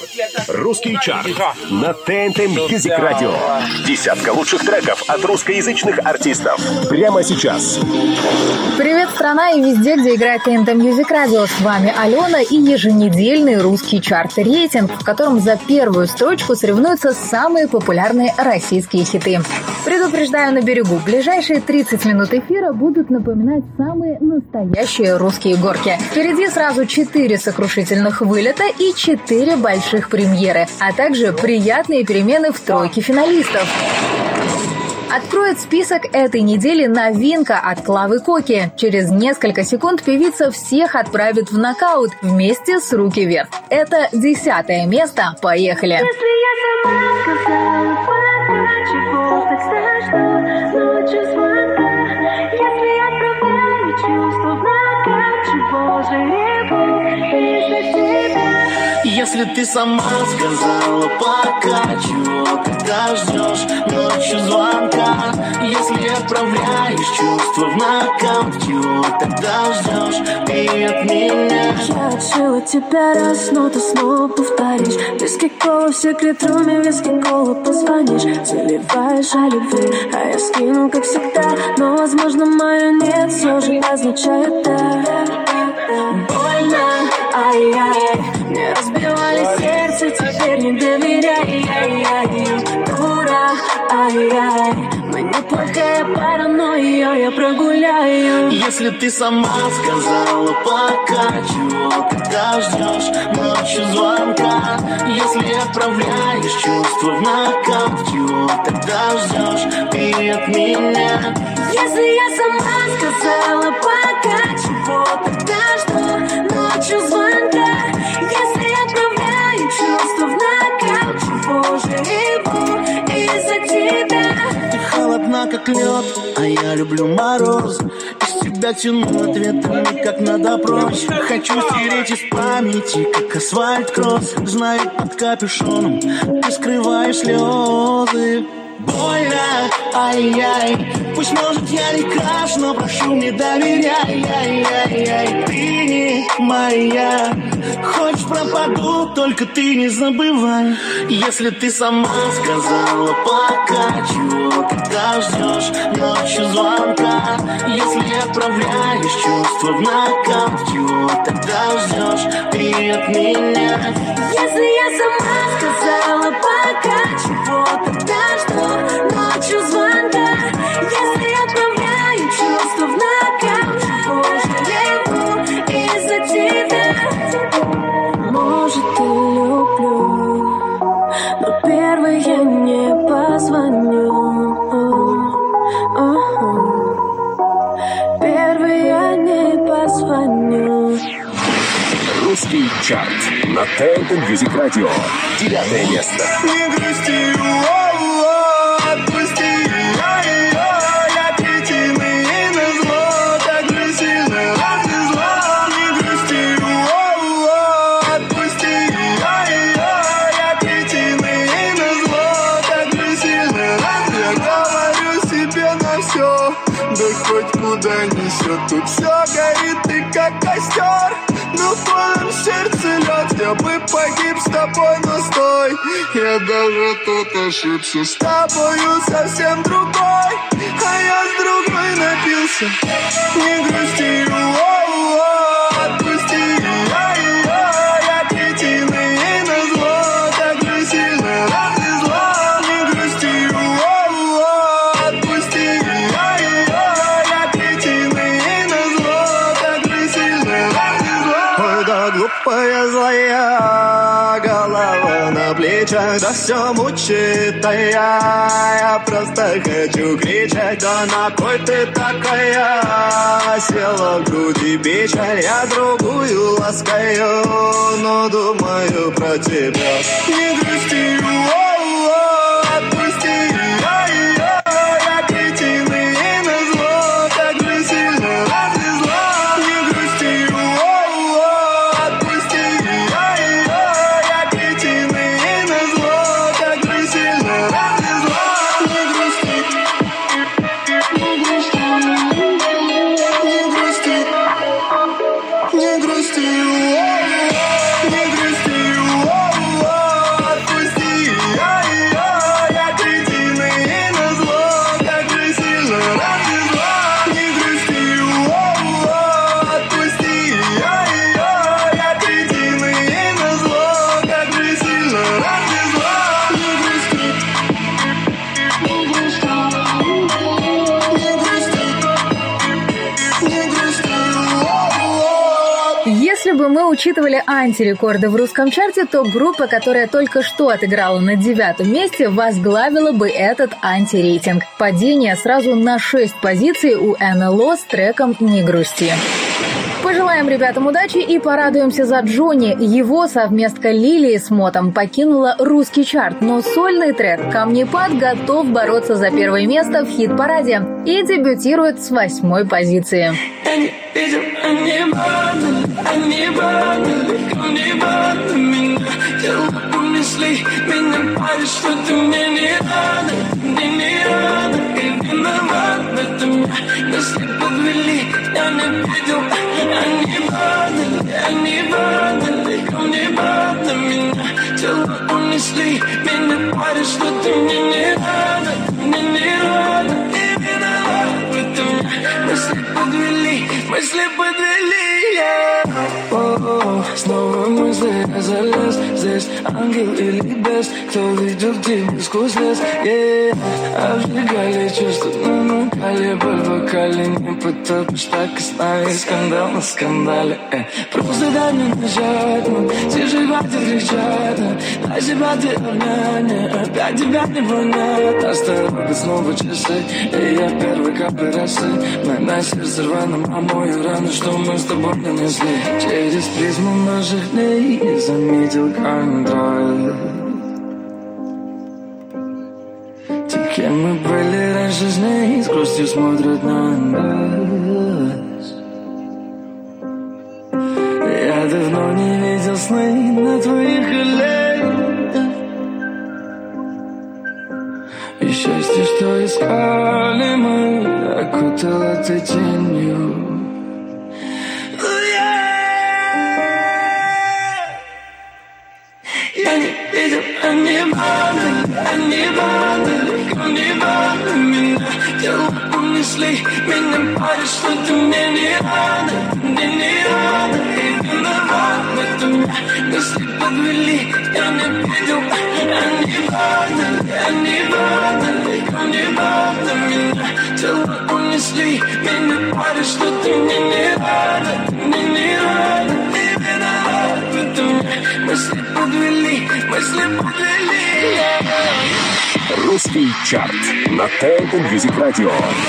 Русский чарт на ТНТ Мьюзик Радио. Десятка лучших треков от русскоязычных артистов. Прямо сейчас. Привет, страна, и везде, где играет ТНТ Мьюзик Радио. С вами Алена и еженедельный русский чарт-рейтинг, в котором за первую строчку соревнуются самые популярные российские хиты. Предупреждаю на берегу, ближайшие 30 минут эфира будут напоминать самые настоящие русские горки. Впереди сразу 4 сокрушительных вылета и 4 больших премьеры, а также приятные перемены в тройке финалистов. Откроет список этой недели новинка от Клавы Коки. Через несколько секунд певица всех отправит в нокаут вместе с «Руки вверх». Это 10-е место. Поехали! Если я сама сказала, чего так страшно, ночью звонка. Если отправляю чувства в нокаут, чего же любовь из-за тебя? Если ты сама сказала пока, чего тогда ждешь ночью звонка? Если отправляешь чувства в нокаут, чего тогда ждешь ты от меня? Я отшила тебя раз, но ты снова повторишь. Виски кола в секрет-руме, виски кола позвонишь. Заливаешь о любви, а я скину, как всегда. Но, возможно, мое нет все же означает да. Больно, ай-яй, мне разбивали сердце, теперь не доверяй. Дура, ай-яй, мы неплохая пара, но ее я прогуляю. Если ты сама сказала пока, чего тогда ждешь ночью звонка? Если отправляешь чувства в нокаут, чего тогда ждешь ты от меня? Если я сама сказала пока, чего тогда жду ночью звонка? Если отправляю чувства в нокаут, чего же реву из-за тебя? Ты холодна, как лед, а я люблю мороз. Из тебя тяну ответами, как на допрос. Хочу стереть из памяти, как асфальт-кросс. Знаю, под капюшоном ты скрываешь слезы. Больно, ай-яй, пусть, может, я не краш, но прошу, не доверяй, ай-яй-яй. Ты не моя, хочешь пропаду, только ты не забывай. Если ты сама сказала пока, чего тогда ждешь ночью звонка? Если отправляешь чувства в нокаут, чего тогда ждешь ты от меня? Если я сама сказала пока, чего тогда жду ночью звонка? Если отправляю чувства в нокаут, чего же реву из-за тебя? Может, и люблю, но первый я не позвоню. Первый я не позвоню. Русский чарт на ТНТ Мьюзик Радио. 9-е место. Не грусти, отпусти, я третьими и назло, так же сильно развезла. Не грусти, отпусти, я третьими и назло, так же сильно развезла. Я говорю себе на все, да хоть куда несет, тут все горит и как костер. Но в твоем сердце лед, я бы погиб с тобой, но стой. Я даже тут ошибся, с тобою совсем другой, а я с другой напился. Не грусти, отпусти, я третьими и назло, так же сильно развезла. Не грусти, отпусти, я третьими и назло, так же сильно развезла. Ой, да глупая злая голова на плечах, да все мучит, а я просто хочу кричать. Да на кой ты такая? Села в груди печаль, я другую ласкаю, но думаю про тебя. Не грусти, отпусти, я третьими и назло, так же сильно развезла. Не грусти, отпусти, я третьими и назло, так же сильно развезла. Не грусти, не грусти, не грусти, не грусти, не грусти, учитывали антирекорды в русском чарте, то группа, которая только что отыграла на 9-м месте, возглавила бы этот антирейтинг. Падение сразу на 6 позиций у НЛО с треком «Не грусти». Пожелаем ребятам удачи и порадуемся за Джонни. Его совместка Лилии с Мотом покинула русский чарт, но сольный трек «Камнепад» готов бороться за первое место в хит-параде и дебютирует с 8-й позиции. Они падали, ко мне падали меня. Тела унесли меня, парень, что ты мне не рада, мне не рада. И виноват в этом я. Мысли подвели, снова мысли я залез. Здесь ангел или бес, кто ведет тебя сквозь лес. Обжигали чувства, но накали боль в вокале. Не потопишь так и с нами. Скандал на скандале. Просто дай мне начать, тише хватит кричать. Дай себя ты обнять, опять тебя не понять. Осторожно снова часы, и я первый капли росы. На сердце рваном, а мою рану, что мы с тобой нанесли. Через призму наших дней не заметил контроль. Те, кем мы были раньше с ней, с грустью смотрят на нас. Я давно не видел сны на твоих коленях. И счастье, что искали мы, окутало ты тенью. Я не видел, они падали, ко мне падали меня. Тела унесли меня, парень, что ты мне не рада, мне не рада. И виноват в этом я. Мысли подвели, я не видел. Они падали, ко мне падали меня. Тела унесли меня, парень, что ты мне не рада, мне не рада. И виноват в этом я. Мысли подвели. Русский чарт на ТНТ Music Radio.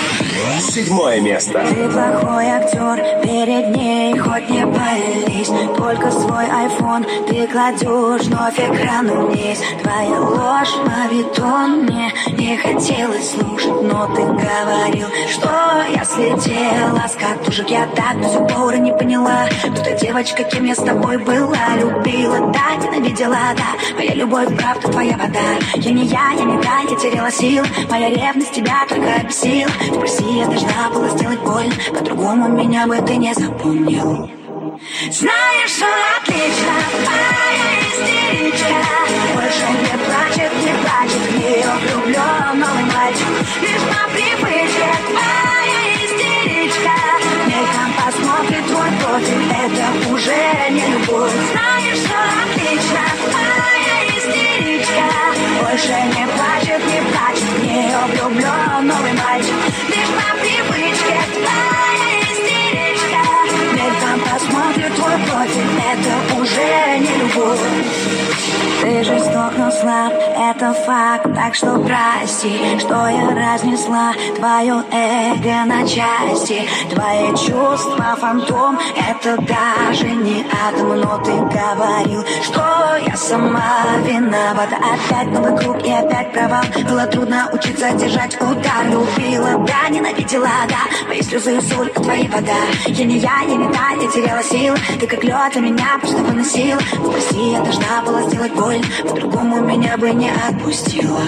7 место. Ты плохой актер, перед ней хоть не пались. Только свой айфон ты кладешь вновь экрану вниз. Твоя ложь, мавитон, мне не хотелось слушать, но ты говорил, что я слетела с катушек. Я так до сих пор не поняла, кто та девочка, кем я с тобой была. Любила, да, ненавидела, да. Моя любовь, правда, твоя вода. Я не та, я теряла сил. Моя ревность тебя только бесила. Спроси, я должна была сделать больно, по-другому меня бы ты не запомнил. Знаешь, что отлично, моя истеричка больше не плачет, в нее влюблен новый мальчик. Лишь по привычке твоя истеричка мельком посмотрит твой профиль, это уже не любовь. Знаешь, что отлично, моя истеричка больше не плачет, в нее влюблен новый мальчик. Лишь по привычке твоя истеричка мельком посмотрит твой профиль, это уже не любовь. Ты жесток, но слаб, это факт, так что прости, что я разнесла твое эго на части. Твои чувства фантом, это даже не атом, но ты говорил, что я сама виновата. Опять новый круг и опять провал, было трудно учиться держать удар. Любила, да, ненавидела, да, мои слезы соль, твоя вода. Я не та, я теряла силы, ты как лед, а меня просто выносила. Прости, я должна была сделать больно, по-другому меня бы не отпустила.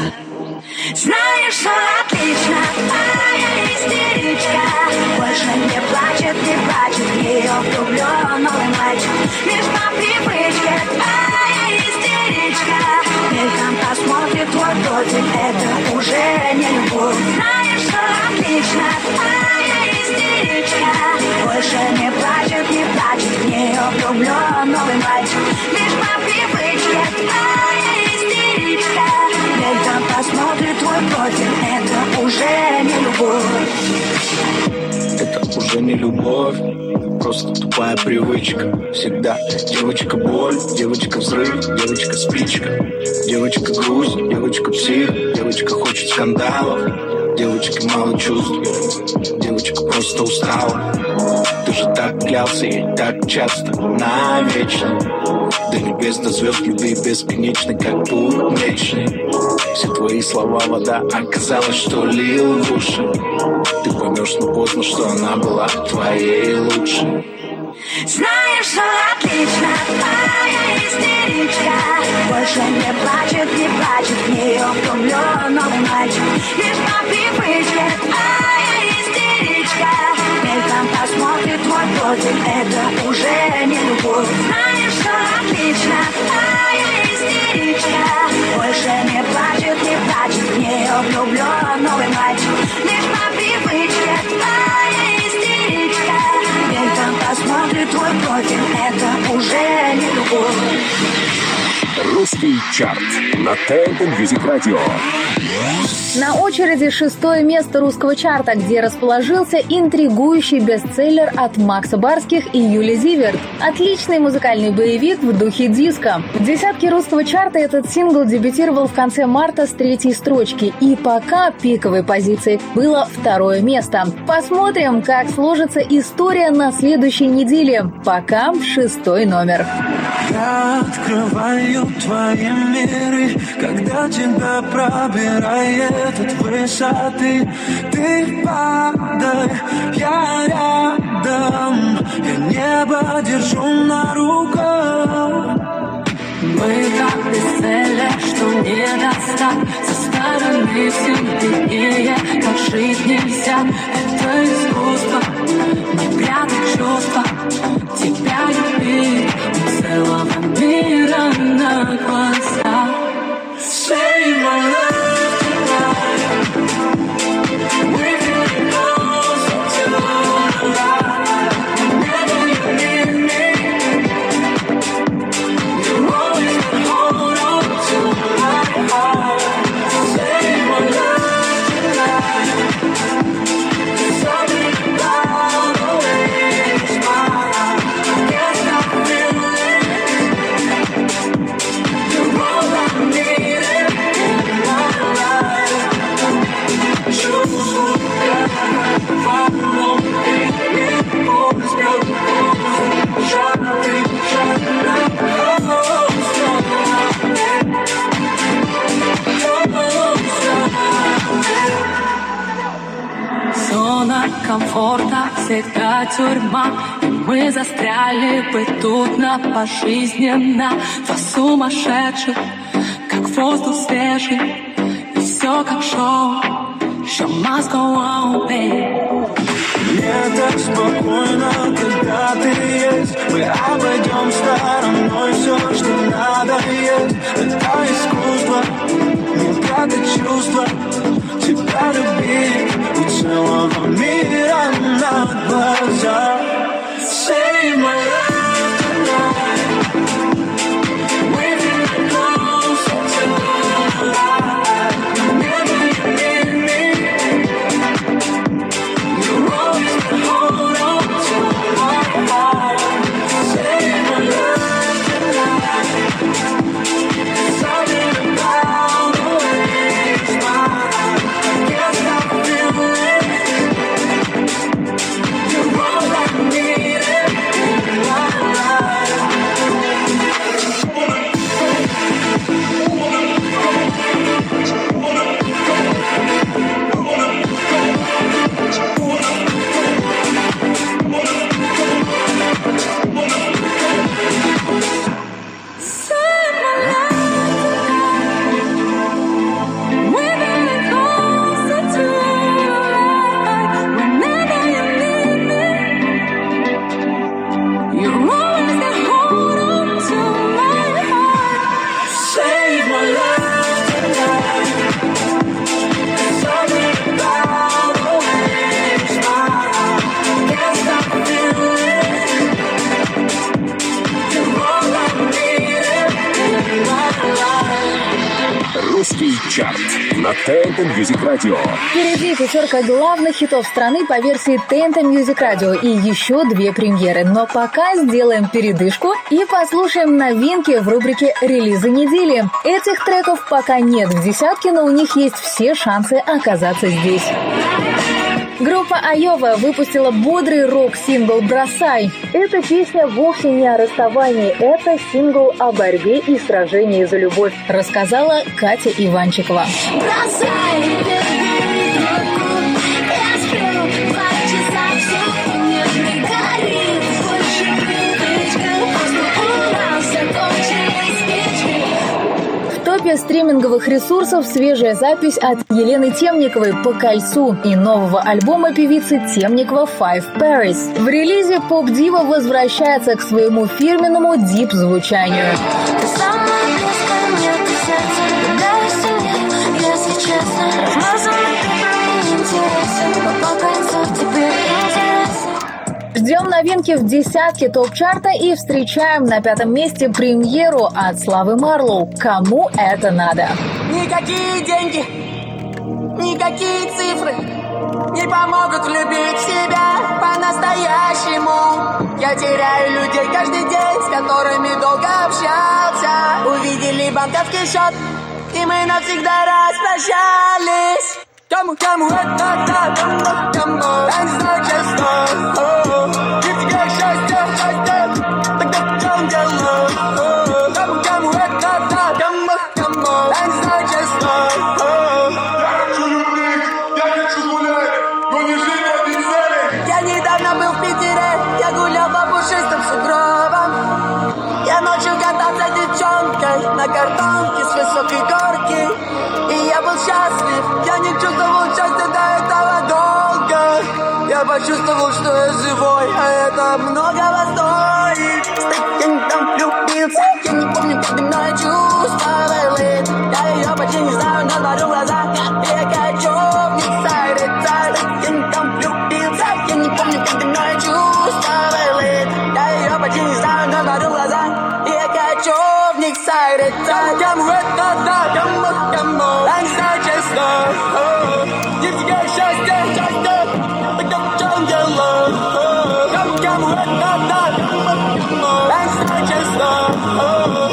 Знаешь, что отлично, моя истеричка больше не плачет, в нее влюблен новый мальчик. Лишь по привычке твоя истеричка мельком посмотрит твой профиль, это уже не любовь. Знаешь, что отлично, моя истеричка больше не плачет, в нее влюблен новый мальчик. Лишь по привычке твоя истеричка мельком посмотрит твой профиль, это уже не любовь. Это уже не любовь. просто тупая привычка. Всегда девочка боль, девочка взрыв, девочка спичка, девочка грусть, девочка псих, девочка хочет скандалов, девочки мало чувств, девочка просто устала. Ты же так клялся ей так часто, навечно. До небес, до звезд, любви бесконечной, как путь мечный. Все твои слова вода, оказалось, что лил в уши. Ты поймешь, но поздно, что она была твоей лучшей. Знаешь, что отлично, твоя истеричка больше не плачет, в нее влюблен новый мальчик. Лишь по привычке, твоя истеричка мельком посмотрит твой профиль, это уже не любовь. Знаешь, что отлично, твоя истеричка больше не плачет, в нее влюблен новый мальчик. Лишь по привычке, твоя истеричка мельком посмотрит твой профиль, это уже не любовь. Русский чарт на ТНТ Music Radio. На очереди 6-е место русского чарта, где расположился интригующий бестселлер от Макса Барских и Юли Зиверт. Отличный музыкальный боевик в духе диска. В десятке русского чарта этот сингл дебютировал в конце марта с 3-й строчки, и пока пиковой позицией было 2-е место. Посмотрим, как сложится история на следующей неделе. Пока 6-й номер. Я открываю твои миры, когда тебя пробирает от высоты. Ты падай, я рядом, я небо держу на руках. Мы так бесцельны, что не достать. Со стороны все виднее, как жить нельзя. Это искусство, не прятать чувства. Тебя любить у целого мира на глазах. Say my love tonight. We're getting closer to the light. Whenever you need me, you're always gonna hold on to my heart. Say my love tonight. There's something about the way you smile. I can't stop feeling it. You're all I need. Зона комфорта всегда тюрьма, и мы застряли бы тут на пожизненно. Два сумасшедших, как воздух свежий, и все как шоу. Show must go on, babe. Мне так спокойно, когда ты есть. Мы обойдем стороной все, что надоест. Это искусство, не прятать чувства. Тебя любить у целого мира на глазах. Say my love tonight. We're getting closer to the light. Whenever you need me, you're always gonna hold on to my heart. Say my love tonight. Русский чарт на ТНТ Music Radio. Впереди 5 главных хитов страны по версии ТНТ Music Radio и еще 2 премьеры. Но пока сделаем передышку и послушаем новинки в рубрике «Релизы недели». Этих треков пока нет в десятке, но у них есть все шансы оказаться здесь. Группа Айова выпустила бодрый рок-сингл «Бросай». Эта песня вовсе не о расставании, это сингл о борьбе и сражении за любовь, рассказала Катя Иванчикова. Бросай, бери руку, я сплю 2 часа, все нет, не горит, больше привычка, просто у нас закончились печки. В топе стриминговых ресурсов свежая запись от Елены Темниковой «По кольцу» и нового альбома певицы Темникова «Five Paris». В релизе поп-дива возвращается к своему фирменному дип-звучанию. Ты самая близкая мне к сердцу, когда сильнее, если честно. Размазанный ты мне интересен, но по кольцу тебе интересен. Ждем новинки в десятке топ-чарта и встречаем на 5-м месте премьеру от Славы Марлоу «Кому это надо». Никакие деньги, никакие цифры не помогут любить себя по-настоящему. Я теряю людей каждый день, с которыми долго общался. Увидели банковский счет, и мы навсегда распрощались. Кому это надо, кому, я не знаю честно. Ведь тебе счастье, тогда в чем дело? Кому это надо, кому, я не знаю честно. Я хочу гулять, но не жить в одних целях. Я недавно был в Питере, я гулял по пушистым сугробам. Я ночью катался с девчонкой на картонке с высокой горки. И я был счастлив, я не чувствовал счастья до этого долго. Я почувствовал, что я живой, а это многого стоит. Я не там влюбился, я не помню, как мной чувствовал. Я ее почти не знаю, но смотрю в глаза, я хочу в них сайриться. Я не там влюбился, я не помню, как мной чувствовал. Я ее почти не знаю, но смотрю в глаза, я хочу в них сайриться. Кому это надо, кому, я не знаю честно. Не тебе счастье, тогда в чем дело? Кому это надо, я не знаю честно.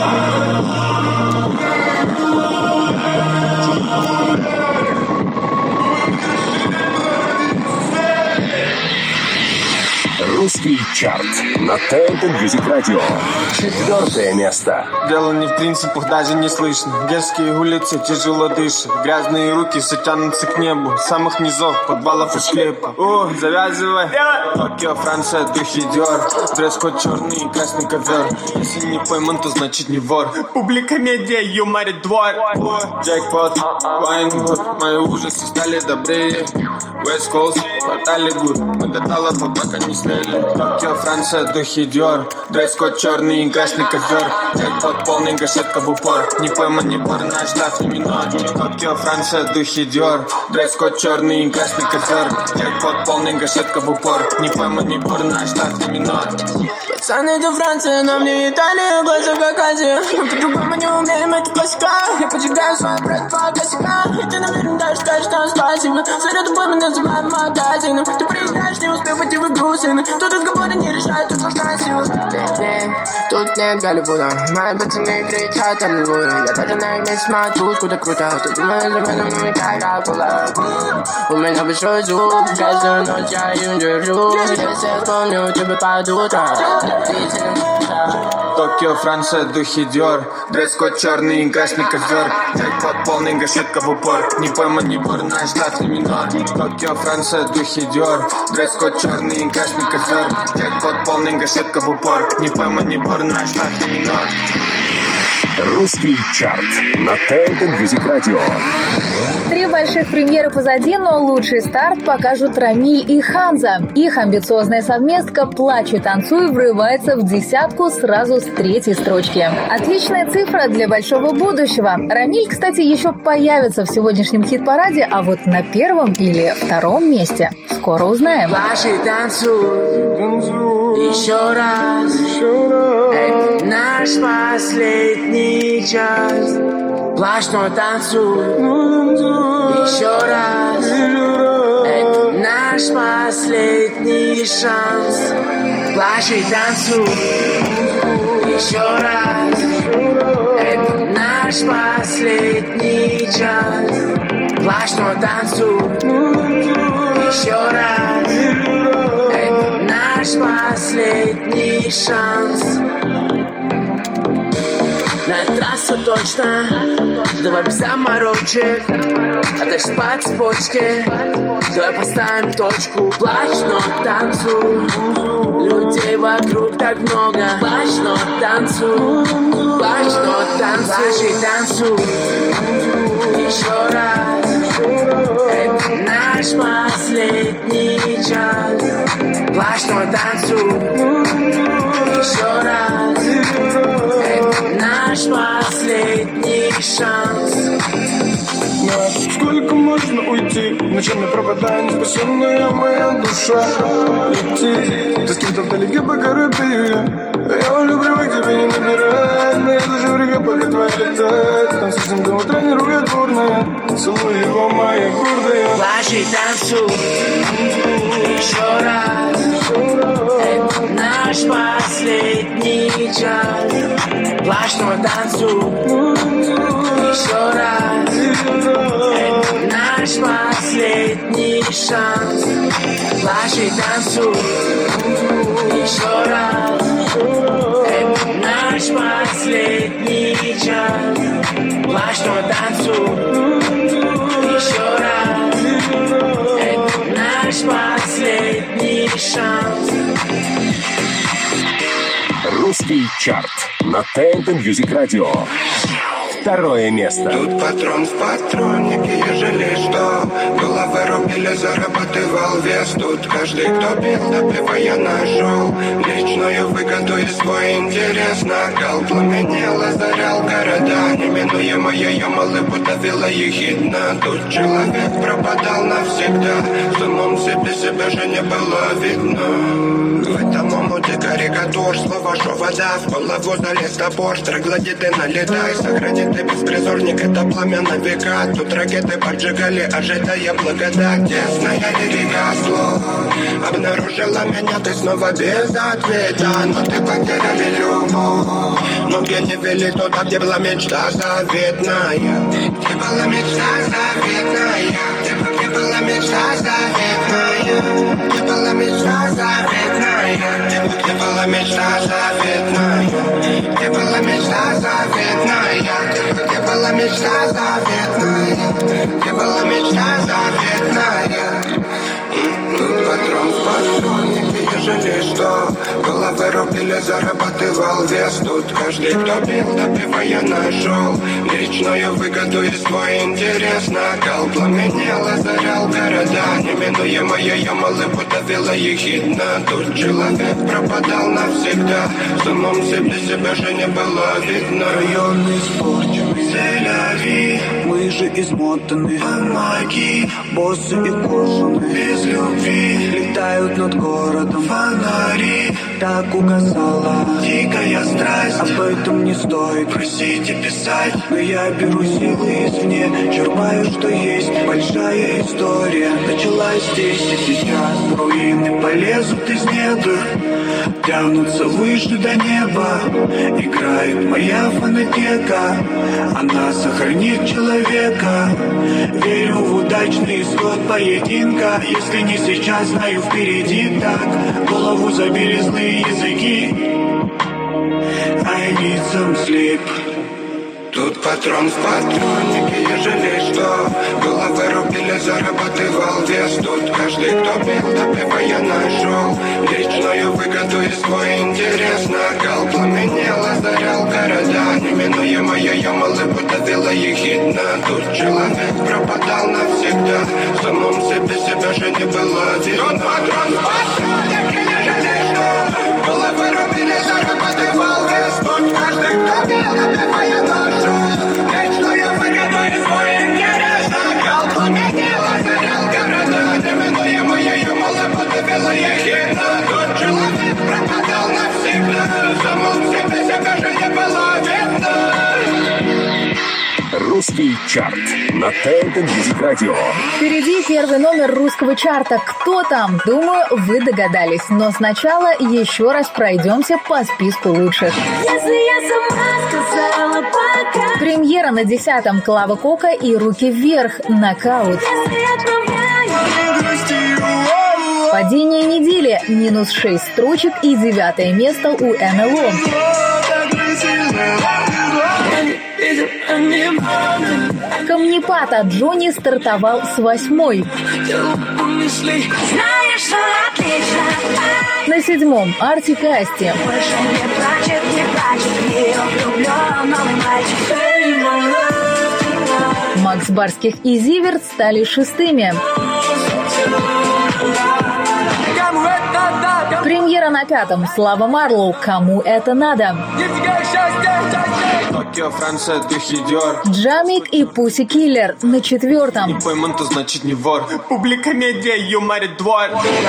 Русский чарт на ТНТ Music Radio. 4-е место. Дело не в принципах, даже не слышно. Дерзкие улицы, тяжело дышат. Грязные руки все тянутся к небу. С самых низов, подвалов и склепа. Завязывай. Токио, Франция, духи Диор. Дресс-код черный и красный ковер. Если не пойман, то значит не вор. Публика медиа, юморит двор. Джекпот, Вайнгуд. Мои ужасы стали добрее. West Coast, портали гуд. Мы до талантов пока не сняли. Токио, Франция, духи Диор. Дресс-код черный и красный ковер. Джекпот полный, гашетка в упор. Не пойман, не пор, наш штат не минор. Токио, Франция, духи Диор. Дресс-код черный и красный ковер. Джекпот полный, гашетка в упор. Не пойман, не пор, наш штат не минор. Пацаны до Франции, нам не Италия, глаза как Азия. По-другому не умеем, это классика. Я поджигаю свой брат по косякам. И ты, наверное, даже скажешь, что спасибо. Заряд тобой мы называем магазином. Ты приезжаешь, не успев идти в игру, сын. Тут разговоры не решают, тут уж красиво. Тут нет Голливуда. Мои пацаны кричат аллилуйя. Я даже на них не смотрю, куда круто. Ты думаешь, об этом ну и как было. У меня большой зуб, каждую ночь я им держу. Если я вспомню, тебе под утро. Токио, Франция, духи Диор. Дресс-код черный и красный ковер. Джекпот полный, гашетка в упор. Не пойман, не пор, наш штат не минор. Токио, Франция, духи Диор. Дресс-код черный и красный ковер. Джекпот полный, гашетка в упор. Не пойман, не пор, наш штат не минор. Русский чарт на ТНТ Music Radio. 3 больших премьеры позади, но лучший старт покажут Рамиль и Ханза. Их амбициозная совместка «Плачь и танцуй» врывается в десятку сразу с 3-й строчки. Отличная цифра для большого будущего. Рамиль, кстати, еще появится в сегодняшнем хит-параде, а вот на 1-м или 2-м месте скоро узнаем. Плачь и танцуй еще раз. Это наш последний час. Плачь, но танцуй еще раз. Это наш последний шанс. Плачь и танцуй еще раз. Это наш последний час. Плачь, но танцуй еще раз. Это наш последний шанс. На трассу точно, давай без заморочек. Отдашь по цепочке, давай поставим точку. Плачь, но танцуй, людей вокруг так много. Плачь, но танцуй, плачь, но танцуй. Плачь и танцуй еще раз. Это наш последний час. Плачь, но танцуй еще раз. Это наш последний шанс. Сколько можно уйти? Ночами пропадает спасенная моя душа. Лети, ты с кем-то вдалеке по корабелю. Я люблю к тебе не набирать. Моя душа в реке, пока твоя летает. Там совсем до утра не ругает бурная. Целуй его, моя гордая. Плачь и танцуй еще раз. Это наш последний час. Плачь, но танцуй еще раз. Это наш последний шанс. Плачь и танцуй еще раз. Это наш последний час. Плачь, но танцуй еще раз. Это наш последний шанс. Русский чарт на ТНТ Music Radio. Второе место. Тут патрон в патроннике, ежели что. Головы рубили, зарабатывал вес. Тут каждый, кто пил, допивая, нашел личную выгоду и свой интерес. Накал пламенел, озарял города. Неминуемо ее малыбу давила ехидна. Тут человек пропадал навсегда. С умом себя же не было видно. В этом омуте карикатур, слово, что вода в голову залез топор. Троглодиты налетай, сохранит ты беспризорник, это пламя на века. Тут ракеты поджигали, ожидая благодать. Тесная река слов обнаружила меня, ты снова без ответа. Но ты потеряли любовь. Ноги не вели туда, где была мечта заветная. Где была мечта заветная. Где была мечта заветная. Где была мечта заветная. Где была мечта заветная. Где была мечта заветная. Где была мечта заветная. Где была мечта заветная. Тут патрон в патроннике, ежели что. Головы рубили, зарабатывал вес. Тут каждый, кто пил, допивая, нашел личную выгоду и свой интерес. Накал пламенел, озарял города. Неминуемо ее малыбу давила ехидна. Тут человек пропадал навсегда. В самом себя же не было видно. Район испорченный, селяви. Мы же измотаны, помоги. Боссы и кожаные, без любви. Летают над городом фонари. Так угасала дикая страсть. Об этом не стоит просить и писать. Но я беру силы извне, черпаю, что есть. Большая история началась здесь и сейчас. Руины полезут из недр, тянутся выше до неба. Играет моя фонотека, она сохранит человека. Верю в удачный исход поединка. Если не сейчас, знаю впереди так. Голову забили злые языки. I need some sleep. Тут патрон в патроннике, ежели что. Головы рубили, зарабатывал вес. Тут каждый, кто пил, допивая, нашел личную выгоду и свой интерес. Накал пламенел, озарял города. Неминуемо ее малыбу давила ехидна. Тут человек пропадал навсегда. В самом себя же не было видно. Тут патрон в патроннике, ежели что. Головы рубили, зарабатывал вес. Тут каждый, кто пил, допивая, нашел личную выгоду и свой интерес. Накал пламенел, озарял города. Неминуемо ее малыбу давила ехидна. Тут человек пропадал навсегда. В самом себя же не было видно. Русский чарт на ТНТ Music Radio. Впереди первый номер русского чарта. Кто там? Думаю, вы догадались. Но сначала еще раз пройдемся по списку лучших. Если я сама сказала пока. Премьера на 10-м Клава Кока и «Руки вверх», «Нокаут». Падение недели, минус 6 строчек и 9 место у НЛО. Камнепад от Джонни стартовал с 8-й. На 7-м Артик и Асти. Макс Барских и Зиверт стали 6-ми. Премьера на 5-м Слава Марлоу «Кому это надо». Токио, Франция, ты хидер. Джамик и Пусси Киллер на 4-м. Не пойман, то значит не вор. Публика медиа, юморит двор.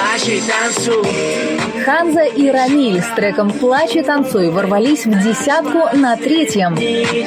Ханза и Рамиль с треком «Плачь и танцуй» ворвались в 10-ку на 3-м.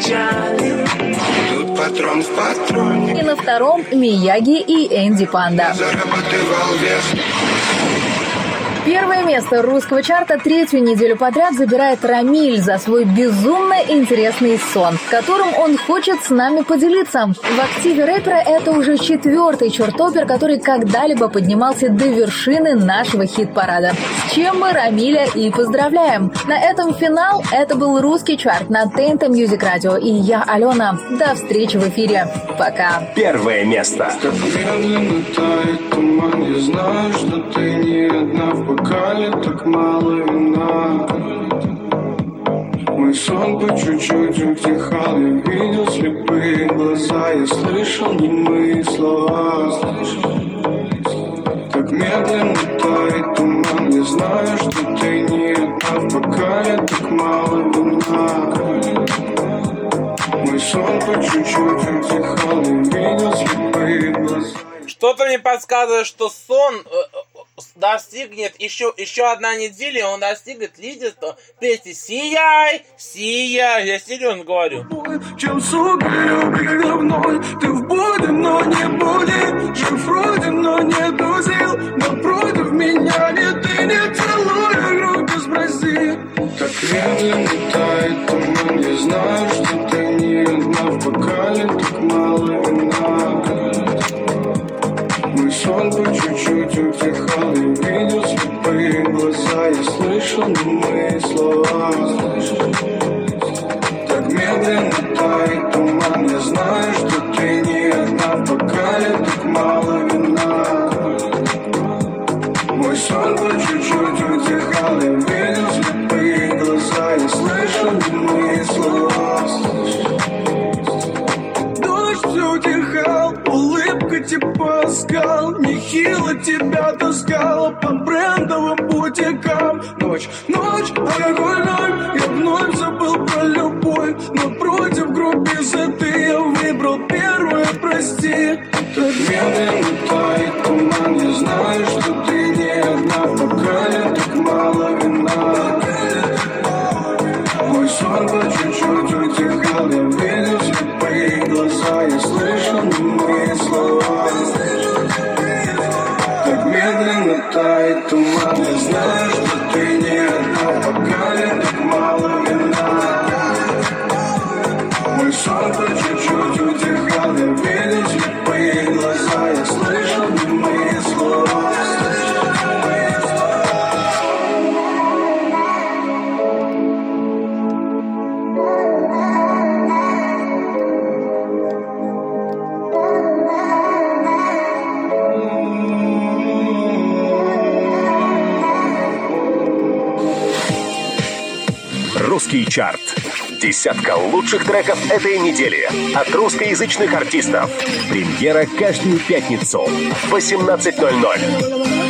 Тут патрон в патроне. И на 2-м Мияги и Энди Панда. Зарабатывал вес. Первое место русского чарта 3-ю неделю подряд забирает Рамиль за свой безумно интересный сон, которым он хочет с нами поделиться. В активе рэпера это уже 4-й чартопер, который когда-либо поднимался до вершины нашего хит-парада. С чем мы Рамиля и поздравляем. На этом финал. Это был русский чарт на ТНТ Music Radio. И я, Алена. До встречи в эфире. Пока. Первое место. Медленно тает туман, я знаю, что ты не одна. В бокале так мало вина. Мой сон по чуть-чуть утихал. Я видел слепые глаза, я слышал немые слова. Так медленно тает туман, я знаю, что ты не одна. В бокале так мало вина. Мой сон по чуть-чуть утихал. Я видел слепые глаза. Что-то мне подсказывает, что сон достигнет еще одна неделя, и он достигнет лидерства песни «Сияй, сияй». Я серьезно говорю. Чем сука любила вновь, ты в боде, но не будет. Жив вроде, но не дузил. Напротив меня нет, ты не целуй, руки спроси. Так медленно тает туман, я знаю, что ты не одна. В бокале так мало вина. Мой сон по чуть-чуть утихал, я видел слепые глаза, я слышал немые слова. Так медленно тает туман, я знаю, что ты не одна. В бокале так мало вина. Мой сон по чуть-чуть утихал, я видел слепые глаза, я слышал немые слова. Дождь все утихал, улыбка типа скал. Нехило тебя таскала по брендовым бутикам. Ночь, огонь, я вновь забыл про любовь. Но против грубизны ты я выбрал первое, прости. Так медленно тает туман, я знаю, что ты не одна. В бокале так мало вина. Мой сон по чуть-чуть утихал, я видел слепые глаза, я слышал немые слова. Так медленно тает туман, я знаю, что ты не одна. В бокале так мало вина. Мой сон по чуть-чуть утихал, я видел слепые глаза, я слышал немые слова. Русский чарт. 10 лучших треков этой недели от русскоязычных артистов. Премьера каждую пятницу в 18:00.